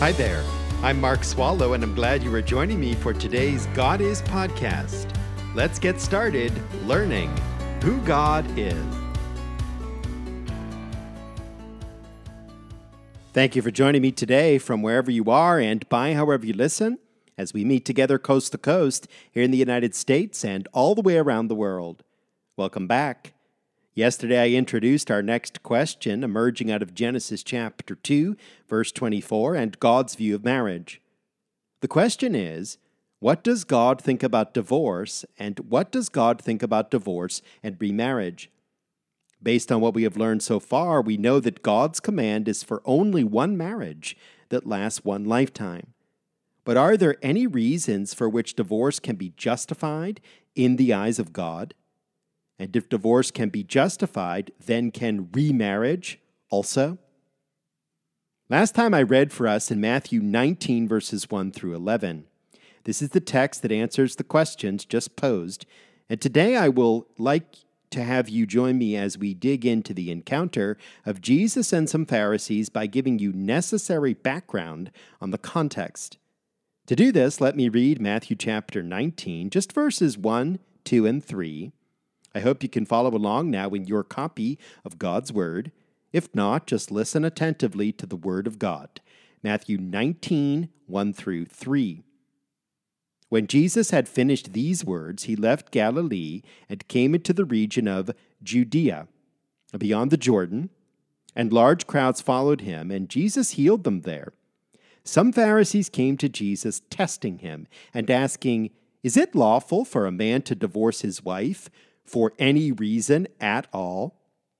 Hi there. I'm Mark Swallow, and I'm glad you are joining me for today's God Is podcast. Let's get started learning who God is. Thank you for joining me today from wherever you are and by however you listen, as we meet together coast to coast here in the United States and all the way around the world. Welcome back. Yesterday I introduced our next question emerging out of Genesis chapter 2, verse 24, and God's view of marriage. The question is, what does God think about divorce, and what does God think about divorce and remarriage? Based on what we have learned so far, we know that God's command is for only one marriage that lasts one lifetime. But are there any reasons for which divorce can be justified in the eyes of God? And if divorce can be justified, then can remarriage also? Last time I read for us in Matthew 19, verses 1 through 11. This is the text that answers the questions just posed. And today I will like to have you join me as we dig into the encounter of Jesus and some Pharisees by giving you necessary background on the context. To do this, let me read Matthew chapter 19, just verses 1, 2, and 3. I hope you can follow along now in your copy of God's Word. If not, just listen attentively to the Word of God. Matthew 19, 1 through 3. When Jesus had finished these words, he left Galilee and came into the region of Judea, beyond the Jordan, and large crowds followed him, and Jesus healed them there. Some Pharisees came to Jesus, testing him, and asking, "Is it lawful for a man to divorce his wife for any reason at all?"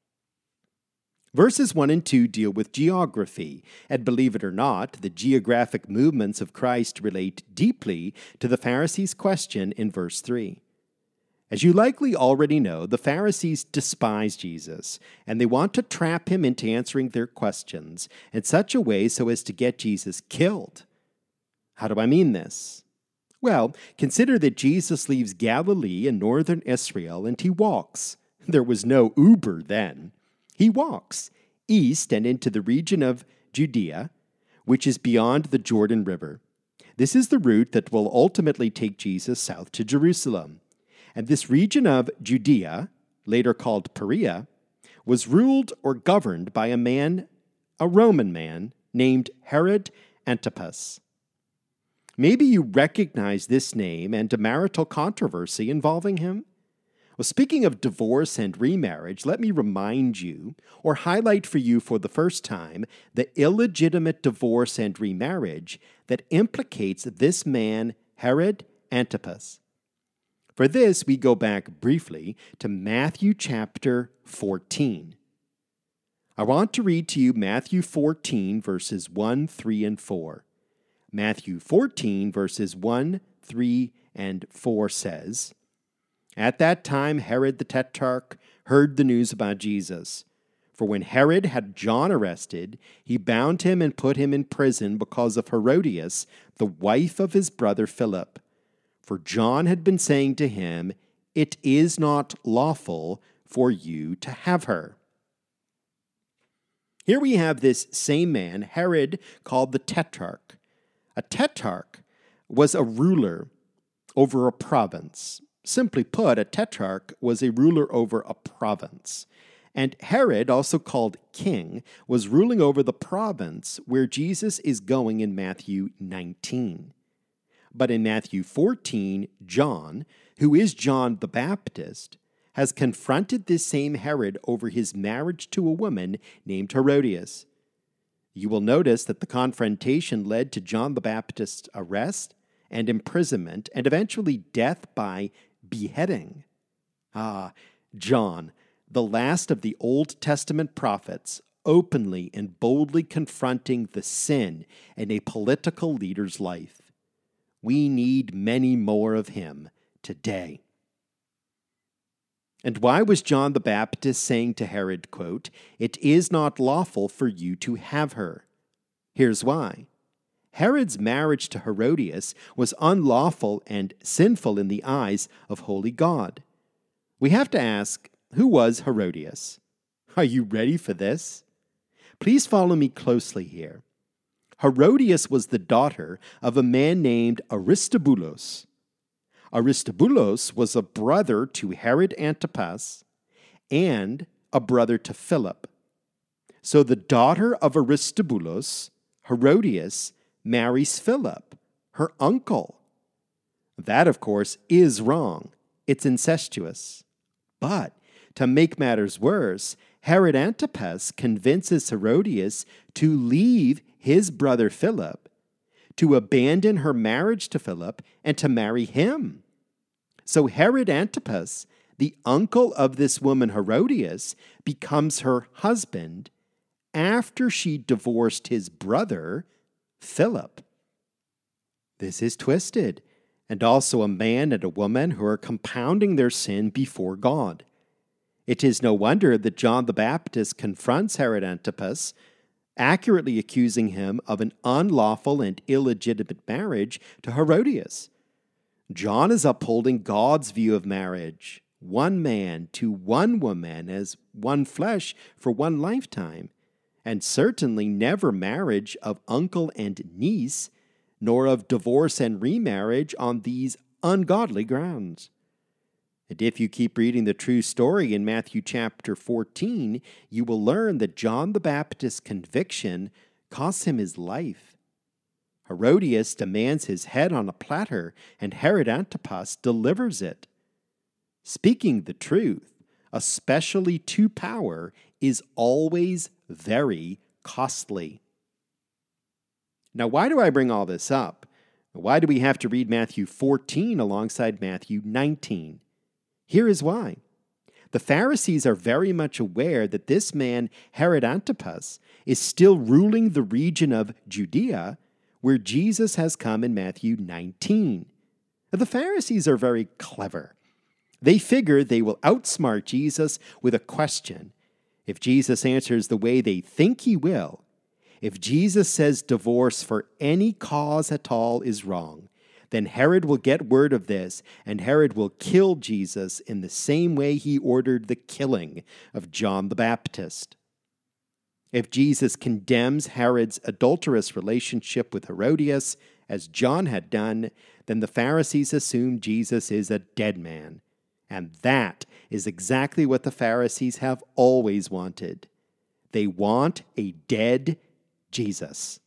Verses 1 and 2 deal with geography, and believe it or not, the geographic movements of Christ relate deeply to the Pharisees' question in verse 3. As you likely already know, the Pharisees despise Jesus, and they want to trap him into answering their questions in such a way so as to get Jesus killed. How do I mean this? Well, consider that Jesus leaves Galilee in northern Israel and he walks. There was no Uber then. He walks east and into the region of Judea, which is beyond the Jordan River. This is the route that will ultimately take Jesus south to Jerusalem. And this region of Judea, later called Perea, was ruled or governed by a Roman man named Herod Antipas. Maybe you recognize this name and a marital controversy involving him. Well, speaking of divorce and remarriage, let me remind you, or highlight for you for the first time, the illegitimate divorce and remarriage that implicates this man, Herod Antipas. For this, we go back briefly to Matthew chapter 14. I want to read to you Matthew 14, verses 1, 3, and 4. Matthew 14, verses 1, 3, and 4 says, "At that time Herod the Tetrarch heard the news about Jesus. For when Herod had John arrested, he bound him and put him in prison because of Herodias, the wife of his brother Philip. For John had been saying to him, 'It is not lawful for you to have her.'" Here we have this same man, Herod, called the Tetrarch. A tetrarch was a ruler over a province. Simply put, a tetrarch was a ruler over a province. And Herod, also called king, was ruling over the province where Jesus is going in Matthew 19. But in Matthew 14, John, who is John the Baptist, has confronted this same Herod over his marriage to a woman named Herodias. You will notice that the confrontation led to John the Baptist's arrest and imprisonment and eventually death by beheading. John, the last of the Old Testament prophets, openly and boldly confronting the sin in a political leader's life. We need many more of him today. And why was John the Baptist saying to Herod, quote, "It is not lawful for you to have her"? Here's why. Herod's marriage to Herodias was unlawful and sinful in the eyes of holy God. We have to ask, who was Herodias? Are you ready for this? Please follow me closely here. Herodias was the daughter of a man named Aristobulus. Aristobulus was a brother to Herod Antipas and a brother to Philip. So the daughter of Aristobulus, Herodias, marries Philip, her uncle. That, of course, is wrong. It's incestuous. But to make matters worse, Herod Antipas convinces Herodias to leave his brother Philip, to abandon her marriage to Philip, and to marry him. So Herod Antipas, the uncle of this woman Herodias, becomes her husband after she divorced his brother, Philip. This is twisted, and also a man and a woman who are compounding their sin before God. It is no wonder that John the Baptist confronts Herod Antipas, accurately accusing him of an unlawful and illegitimate marriage to Herodias. John is upholding God's view of marriage, one man to one woman as one flesh for one lifetime, and certainly never marriage of uncle and niece, nor of divorce and remarriage on these ungodly grounds. And if you keep reading the true story in Matthew chapter 14, you will learn that John the Baptist's conviction costs him his life. Herodias demands his head on a platter, and Herod Antipas delivers it. Speaking the truth, especially to power, is always very costly. Now, why do I bring all this up? Why do we have to read Matthew 14 alongside Matthew 19? Here is why. The Pharisees are very much aware that this man, Herod Antipas, is still ruling the region of Judea, where Jesus has come in Matthew 19. The Pharisees are very clever. They figure they will outsmart Jesus with a question. If Jesus answers the way they think he will, if Jesus says divorce for any cause at all is wrong, then Herod will get word of this, and Herod will kill Jesus in the same way he ordered the killing of John the Baptist. If Jesus condemns Herod's adulterous relationship with Herodias, as John had done, then the Pharisees assume Jesus is a dead man. And that is exactly what the Pharisees have always wanted. They want a dead Jesus.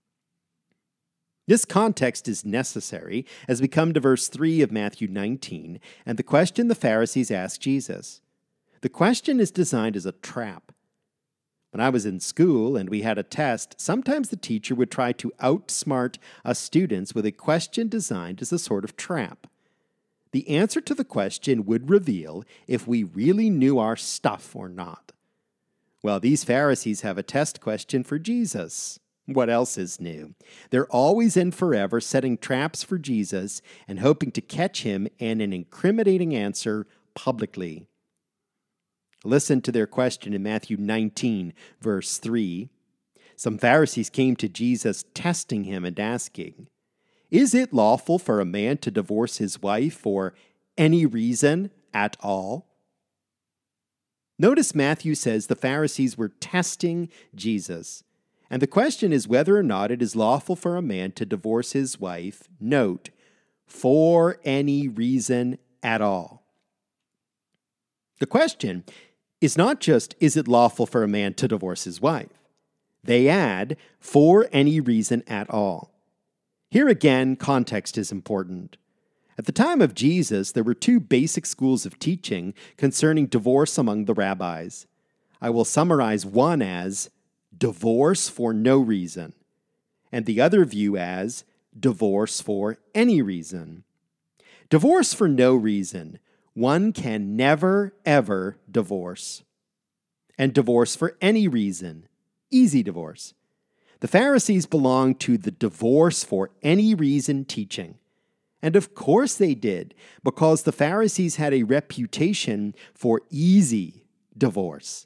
This context is necessary as we come to verse 3 of Matthew 19 and the question the Pharisees ask Jesus. The question is designed as a trap. When I was in school and we had a test, sometimes the teacher would try to outsmart us students with a question designed as a sort of trap. The answer to the question would reveal if we really knew our stuff or not. Well, these Pharisees have a test question for Jesus. What else is new? They're always and forever setting traps for Jesus and hoping to catch him in an incriminating answer publicly. Listen to their question in Matthew 19, verse 3. Some Pharisees came to Jesus, testing him and asking, "Is it lawful for a man to divorce his wife for any reason at all?" Notice Matthew says the Pharisees were testing Jesus. And the question is whether or not it is lawful for a man to divorce his wife, note, for any reason at all. The question is not just, is it lawful for a man to divorce his wife? They add, for any reason at all. Here again, context is important. At the time of Jesus, there were two basic schools of teaching concerning divorce among the rabbis. I will summarize one as divorce for no reason, and the other view as divorce for any reason. Divorce for no reason. One can never, ever divorce. And divorce for any reason. Easy divorce. The Pharisees belonged to the divorce for any reason teaching. And of course they did, because the Pharisees had a reputation for easy divorce.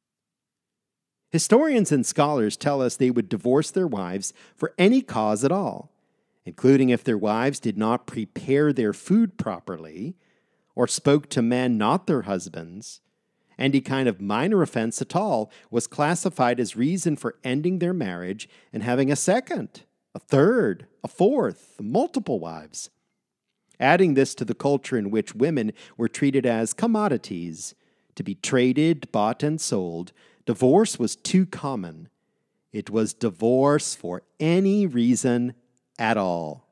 Historians and scholars tell us they would divorce their wives for any cause at all, including if their wives did not prepare their food properly, or spoke to men not their husbands, Any kind of minor offense at all was classified as reason for ending their marriage and having a second, a third, a fourth, multiple wives. Adding this to the culture in which women were treated as commodities, to be traded, bought, and sold, divorce was too common. It was divorce for any reason at all.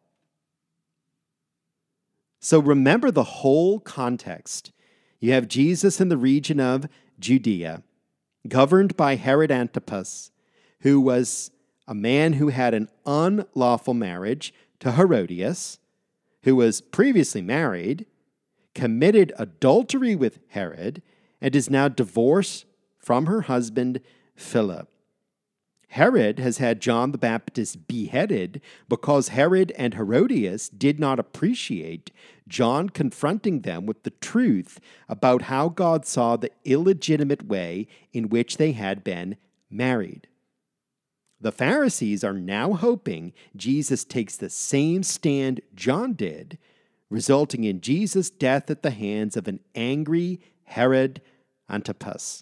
So remember the whole context. You have Jesus in the region of Judea, governed by Herod Antipas, who was a man who had an unlawful marriage to Herodias, who was previously married, committed adultery with Herod, and is now divorced from her husband, Philip. Herod has had John the Baptist beheaded because Herod and Herodias did not appreciate John confronting them with the truth about how God saw the illegitimate way in which they had been married. The Pharisees are now hoping Jesus takes the same stand John did, resulting in Jesus' death at the hands of an angry Herod Antipas.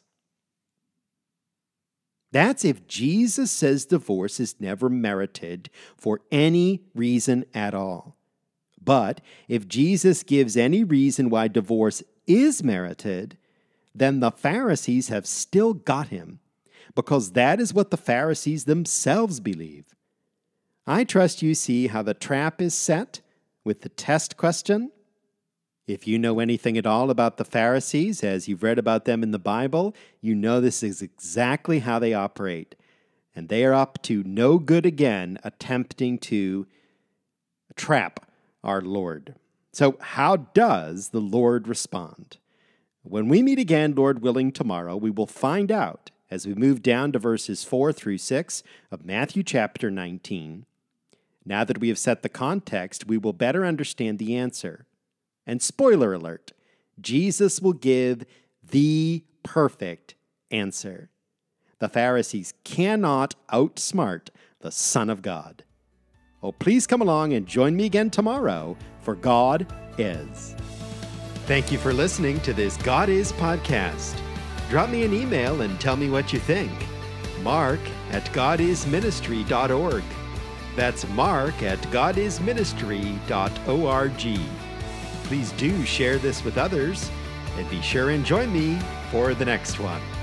That's if Jesus says divorce is never merited for any reason at all. But if Jesus gives any reason why divorce is merited, then the Pharisees have still got him, because that is what the Pharisees themselves believe. I trust you see how the trap is set with the test question. If you know anything at all about the Pharisees, as you've read about them in the Bible, you know this is exactly how they operate. And they are up to no good again, attempting to trap our Lord. So how does the Lord respond? When we meet again, Lord willing, tomorrow, we will find out as we move down to verses 4 through 6 of Matthew chapter 19. Now that we have set the context, we will better understand the answer. And spoiler alert, Jesus will give the perfect answer. The Pharisees cannot outsmart the Son of God. Oh, please come along and join me again tomorrow, for God is. Thank you for listening to this God Is podcast. Drop me an email and tell me what you think. mark@godisministry.org. That's mark@godisministry.org. Please do share this with others, and be sure and join me for the next one.